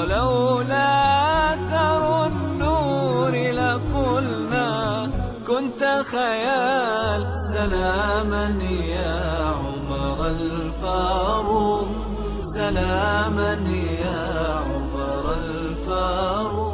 ولولا أثر النور لقلنا كنت خيال. سلاما يا عمر الفاروق، سلاما يا عمر الفاروق.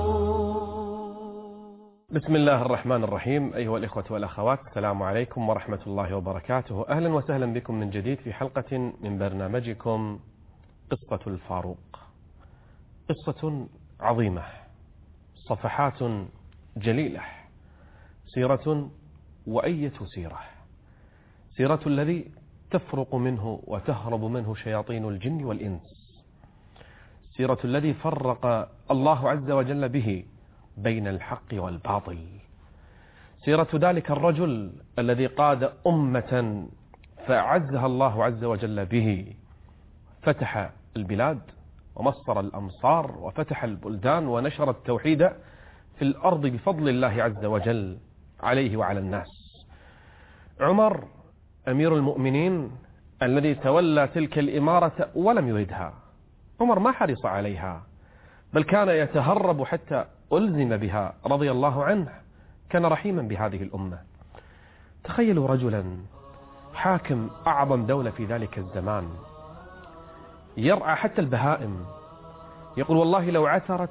بسم الله الرحمن الرحيم. أيها الإخوة والأخوات، السلام عليكم ورحمة الله وبركاته. أهلا وسهلا بكم من جديد في حلقة من برنامجكم قصة الفاروق. قصة عظيمة، صفحات جليلة، سيرة وأية سيرة، سيرة الذي تفرق منه وتهرب منه شياطين الجن والإنس، سيرة الذي فرق الله عز وجل به بين الحق والباطل، سيرة ذلك الرجل الذي قاد أمة فأعزها الله عز وجل به، فتح البلاد ومصر الأمصار وفتح البلدان ونشر التوحيد في الأرض بفضل الله عز وجل عليه وعلى الناس. عمر أمير المؤمنين الذي تولى تلك الإمارة ولم يردها. عمر ما حرص عليها، بل كان يتهرب حتى ألزم بها رضي الله عنه. كان رحيما بهذه الأمة. تخيلوا رجلا حاكم أعظم دولة في ذلك الزمان، يرعى حتى البهائم. يقول والله لو عثرت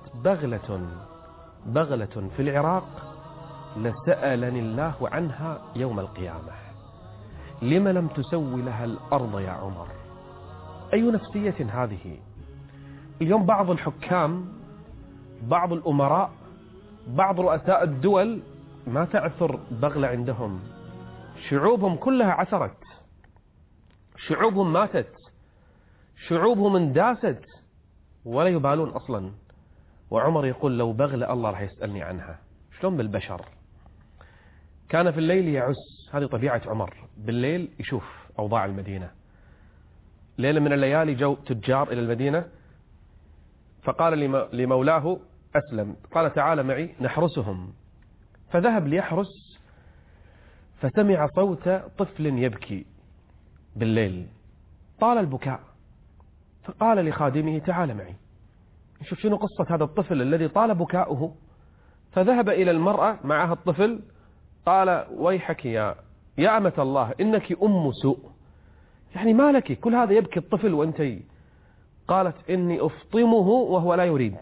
بغلة في العراق لسألني الله عنها يوم القيامة. لم لم تسوي لها الأرض يا عمر؟ أي نفسية هذه؟ اليوم بعض الحكام، بعض الأمراء، بعض رؤساء الدول ما تعثر بغلة عندهم. شعوبهم كلها عثرت، شعوبهم ماتت، شعوبهم انداست ولا يبالون أصلا. وعمر يقول لو بغلة الله راح يسألني عنها. شلون بالبشر؟ كان في الليل يعس، هذه طبيعة عمر، بالليل يشوف أوضاع المدينة. ليلة من الليالي جو تجار إلى المدينة، فقال لمولاه أسلم، قال تعال معي نحرسهم. فذهب ليحرس، فسمع صوت طفل يبكي بالليل، طال البكاء، فقال لخادمه تعال معي نشوف شنو قصة هذا الطفل الذي طال بكاؤه. فذهب إلى المرأة معها الطفل، قال ويحك يا أمة الله إنك أم سوء، يعني ما لك كل هذا يبكي الطفل وأنتي؟ قالت إني أفطمه وهو لا يريد.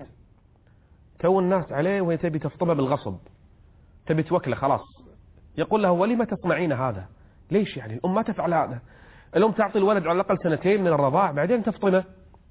تو الناس عليه وهي تبي تفطمه بالغصب، تبي توكله خلاص. يقول له ولما تصنعين هذا؟ ليش يعني الأم ما تفعل هذا؟ الأم تعطي الولد على الأقل 2 من الرضاع بعدين تفطمه.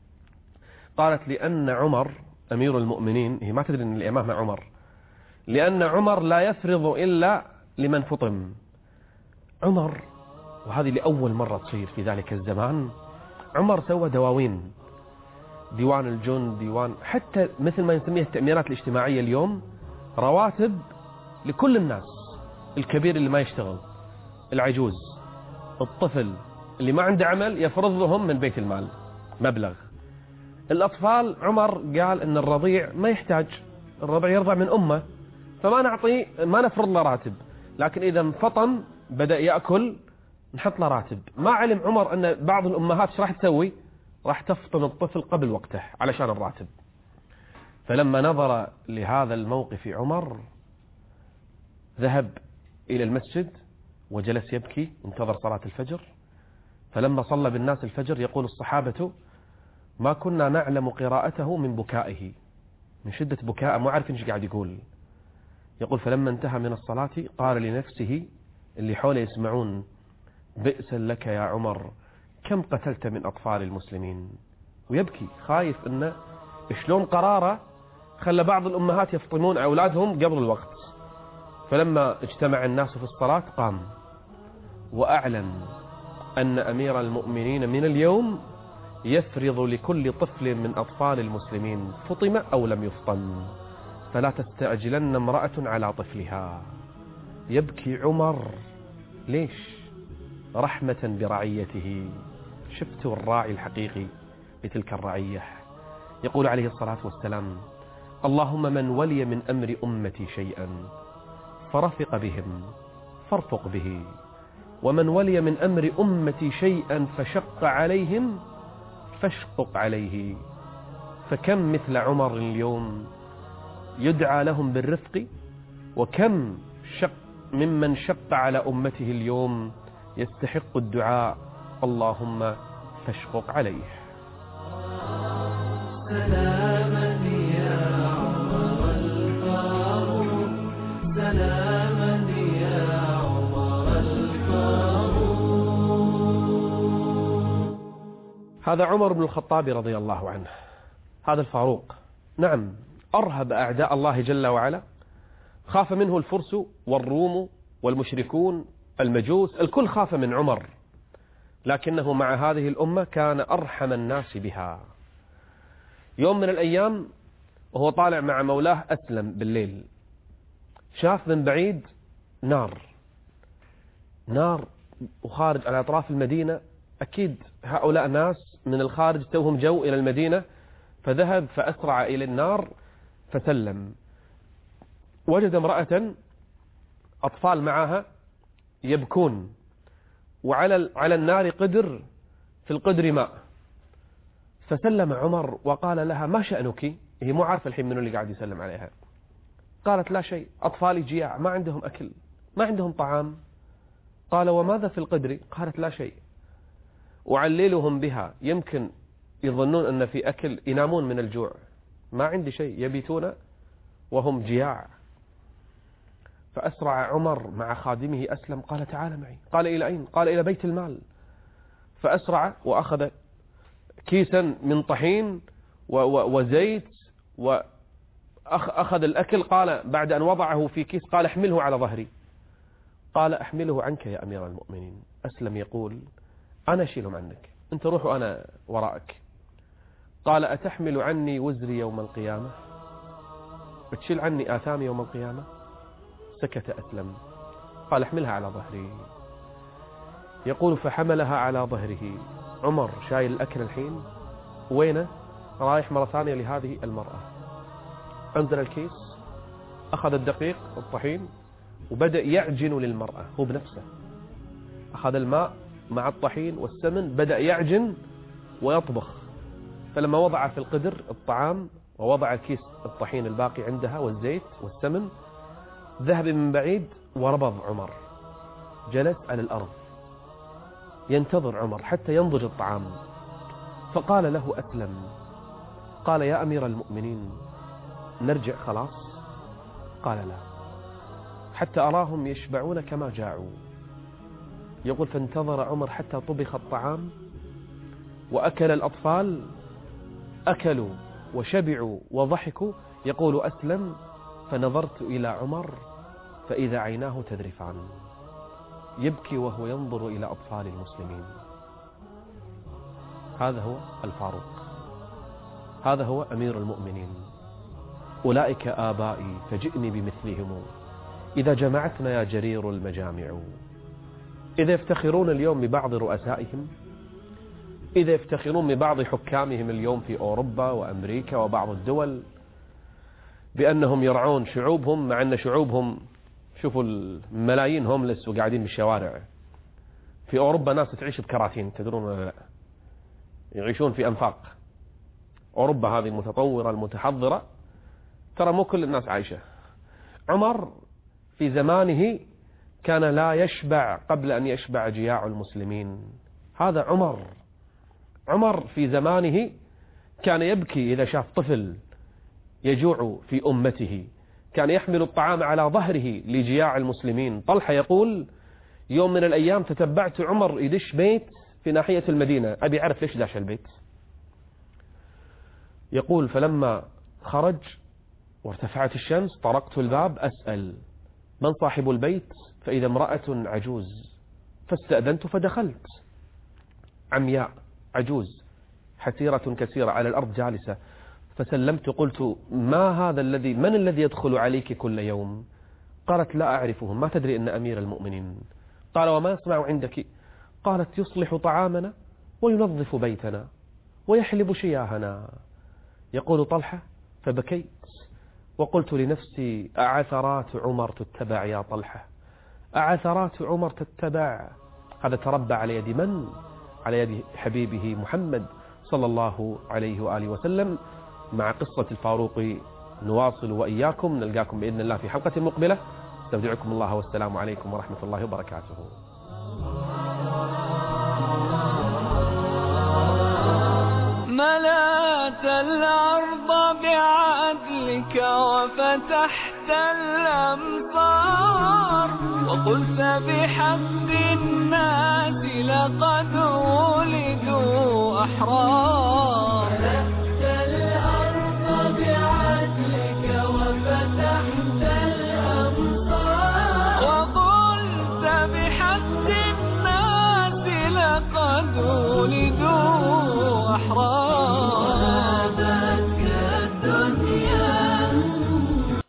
قالت لأن عمر أمير المؤمنين، هي ما تدري أن الإمام مع عمر، لأن عمر لا يفرض إلا لمن فطم. عمر، وهذه لأول مرة تصير في ذلك الزمان، عمر سوى دواوين، ديوان الجند، ديوان حتى مثل ما نسميه التأمينات الاجتماعية اليوم، رواتب لكل الناس، الكبير اللي ما يشتغل، العجوز، الطفل اللي ما عنده عمل يفرض لهم من بيت المال مبلغ. الأطفال عمر قال إن الرضيع ما يحتاج، الرضيع يرضع من أمه، ما نفرض له راتب، لكن إذا انفطم بدأ يأكل نحط له راتب. ما علم عمر أن بعض الأمهات ايش راح تسوي؟ راح تفطم الطفل قبل وقته علشان الراتب. فلما نظر لهذا الموقف عمر ذهب إلى المسجد وجلس يبكي، انتظر صلاة الفجر. فلما صلى بالناس الفجر يقول الصحابة ما كنا نعلم قراءته من بكائه، من شدة بكاء ما عارفين ايش قاعد يقول. يقول فلما انتهى من الصلاة قال لنفسه، اللي حوله يسمعون، بئسا لك يا عمر كم قتلت من أطفال المسلمين. ويبكي خايف إنه شلون قراره خلى بعض الأمهات يفطمون أولادهم قبل الوقت. فلما اجتمع الناس في الصلاة قام وأعلن أن أمير المؤمنين من اليوم يفرض لكل طفل من أطفال المسلمين فطم أو لم يفطم، فلا تستعجلن امرأة على طفلها. يبكي عمر ليش؟ رحمة برعيته. شفتوا الراعي الحقيقي لتلك الرعية. يقول عليه الصلاة والسلام اللهم من ولي من أمر أمتي شيئا فرفق بهم فارفق به، ومن ولي من أمر أمتي شيئا فشق عليهم فاشقق عليه. فكم مثل عمر اليوم يدعى لهم بالرفق، وكم ممن شق على أمته اليوم يستحق الدعاء اللهم فاشقق عليه. سلاما يا عمر الفاروق، سلاما يا عمر الفاروق. هذا عمر بن الخطاب رضي الله عنه، هذا الفاروق، نعم، أرهب أعداء الله جل وعلا، خاف منه الفرس والروم والمشركون المجوس، الكل خاف من عمر، لكنه مع هذه الأمة كان أرحم الناس بها. يوم من الأيام وهو طالع مع مولاه أسلم بالليل، شاف من بعيد نار وخارج على أطراف المدينة، أكيد هؤلاء ناس من الخارج توهم جو إلى المدينة، فذهب فأسرع إلى النار فسلم. وجد امرأة أطفال معها يبكون، وعلى النار قدر، في القدر ماء، فسلم عمر وقال لها ما شأنك؟ هي مو عارفة الحين منو اللي قاعد يسلم عليها. قالت لا شيء، أطفالي جياع ما عندهم أكل، ما عندهم طعام. قال وماذا في القدر؟ قالت لا شيء، أعللهم بها يمكن يظنون أن في أكل، ينامون من الجوع، ما عندي شيء، يبيتون وهم جياع. فأسرع عمر مع خادمه أسلم، قال تعال معي. قال إلى أين؟ قال إلى بيت المال. فأسرع وأخذ كيسا من طحين وزيت وأخذ الأكل. قال بعد أن وضعه في كيس قال احمله على ظهري. قال أحمله عنك يا أمير المؤمنين. أسلم يقول أنا أشيلهم عنك، أنت روح وأنا وراءك. قال أتحمل عني وزري يوم القيامة؟ بتشيل عني آثامي يوم القيامة؟ سكت أسلم. قال احملها على ظهري. يقول فحملها على ظهره. عمر شايل الأكل الحين، وينه؟ رايح مرة ثانية لهذه المرأة. أنزل الكيس، أخذ الدقيق الطحين وبدأ يعجن للمرأة هو بنفسه. أخذ الماء مع الطحين والسمن، بدأ يعجن ويطبخ. فلما وضع في القدر الطعام ووضع كيس الطحين الباقي عندها والزيت والسمن، ذهب من بعيد وربض عمر، جلس على الأرض ينتظر عمر حتى ينضج الطعام. فقال له أسلم، قال يا أمير المؤمنين نرجع خلاص؟ قال لا، حتى أراهم يشبعون كما جاعوا. يقول فانتظر عمر حتى طبخ الطعام وأكل الأطفال، أكلوا وشبعوا وضحكوا. يقول أسلم فنظرت إلى عمر فإذا عيناه تذرفان، يبكي وهو ينظر إلى أطفال المسلمين. هذا هو الفاروق، هذا هو أمير المؤمنين. أولئك آبائي فجئني بمثلهم، إذا جمعتنا يا جرير المجامع. إذا يفتخرون اليوم ببعض رؤسائهم، إذا يفتخرون ببعض حكامهم اليوم في أوروبا وأمريكا وبعض الدول بأنهم يرعون شعوبهم، مع أن شعوبهم شوفوا الملايين هوملس وقاعدين بالشوارع. في أوروبا ناس تعيش بكراتين، تدرون ولا لا؟ يعيشون في أنفاق. أوروبا هذه المتطورة المتحضرة ترى مو كل الناس عايشة. عمر في زمانه كان لا يشبع قبل أن يشبع جياع المسلمين. هذا عمر في زمانه كان يبكي إذا شاف طفل يجوع في أمته، كان يحمل الطعام على ظهره لجياع المسلمين. طلحة يقول يوم من الأيام تتبعت عمر يدش بيت في ناحية المدينة، أبي أعرف ليش داش البيت. يقول فلما خرج وارتفعت الشمس طرقت الباب أسأل من صاحب البيت، فإذا امرأة عجوز، فاستأذنت فدخلت. عمياء عجوز حسيرة كثيرة على الأرض جالسة، فسلمت قلت ما هذا من الذي يدخل عليك كل يوم؟ قالت لا أعرفه، ما تدري أن أمير المؤمنين. قال وما يصنع عندك؟ قالت يصلح طعامنا وينظف بيتنا ويحلب شياهنا. يقول طلحة فبكيت وقلت لنفسي أعثرات عمر تتبع يا طلحة، أعثرات عمر تتبع. هذا تربى على يد من؟ على يد حبيبه محمد صلى الله عليه وآله وسلم. مع قصة الفاروق نواصل وإياكم، نلقاكم بإذن الله في حلقة مقبلة. استودعكم الله والسلام عليكم ورحمة الله وبركاته. ملأت الأرض بعدلك وفتحت الأمطار، وقلت بحق الناس لقد ولدوا أحرار.